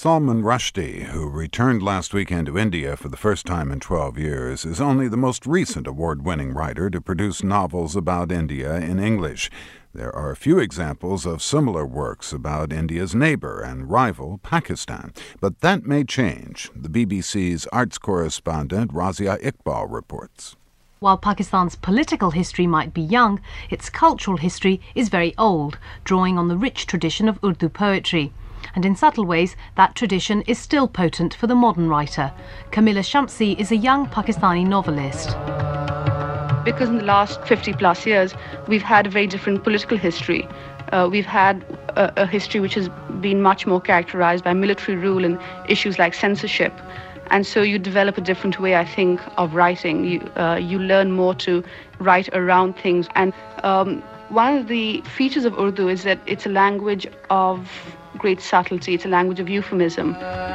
Salman Rushdie, who returned last weekend to India for the first time in 12 years, is only the most recent award-winning writer to produce novels about India in English. There are a few examples of similar works about India's neighbor and rival, Pakistan. But that may change. The BBC's arts correspondent Razia Iqbal reports. While Pakistan's political history might be young, its cultural history is very old, drawing on the rich tradition of Urdu poetry. And in subtle ways, that tradition is still potent for the modern writer. Kamila Shamsi is a young Pakistani novelist. Because in the last 50 plus years, we've had a very different political history. We've had a history which has been much more characterized by military rule and issues like censorship. And so you develop a different way, I think, of writing. You learn more to write around things. And one of the features of Urdu is that it's a language of great subtlety. It's a language of euphemism.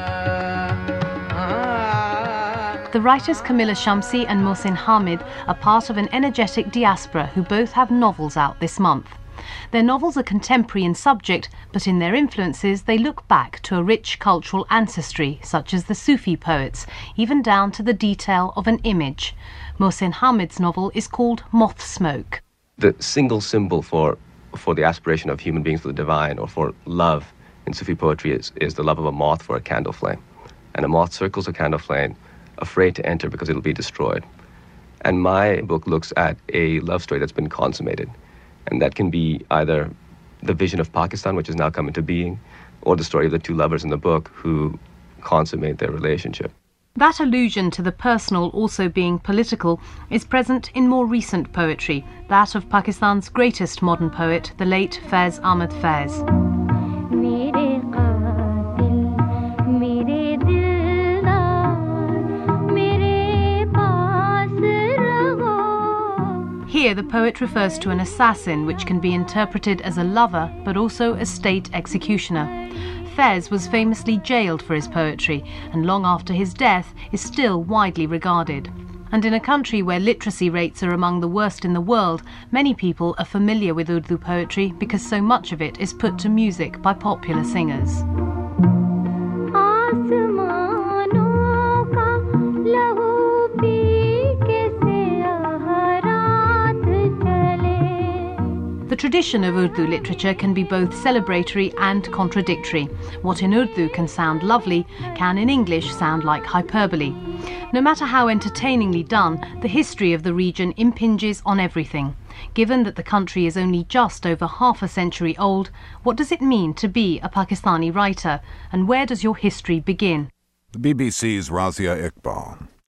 The writers Kamila Shamsi and Mohsin Hamid are part of an energetic diaspora who both have novels out this month. Their novels are contemporary in subject, but in their influences they look back to a rich cultural ancestry, such as the Sufi poets, even down to the detail of an image. Mohsin Hamid's novel is called Moth Smoke. The single symbol for the aspiration of human beings for the divine, or for love in Sufi poetry, is the love of a moth for a candle flame. And a moth circles a candle flame, afraid to enter because it'll be destroyed. And my book looks at a love story that's been consummated. And that can be either the vision of Pakistan, which has now come into being, or the story of the two lovers in the book who consummate their relationship. That allusion to the personal also being political is present in more recent poetry, that of Pakistan's greatest modern poet, the late Faiz Ahmad Faiz. Here the poet refers to an assassin, which can be interpreted as a lover but also a state executioner. Faiz was famously jailed for his poetry, and long after his death is still widely regarded. And in a country where literacy rates are among the worst in the world, many people are familiar with Urdu poetry because so much of it is put to music by popular singers. The tradition of Urdu literature can be both celebratory and contradictory. What in Urdu can sound lovely can in English sound like hyperbole. No matter how entertainingly done, the history of the region impinges on everything. Given that the country is only just over half a century old, what does it mean to be a Pakistani writer? And where does your history begin? The BBC's Razia Iqbal.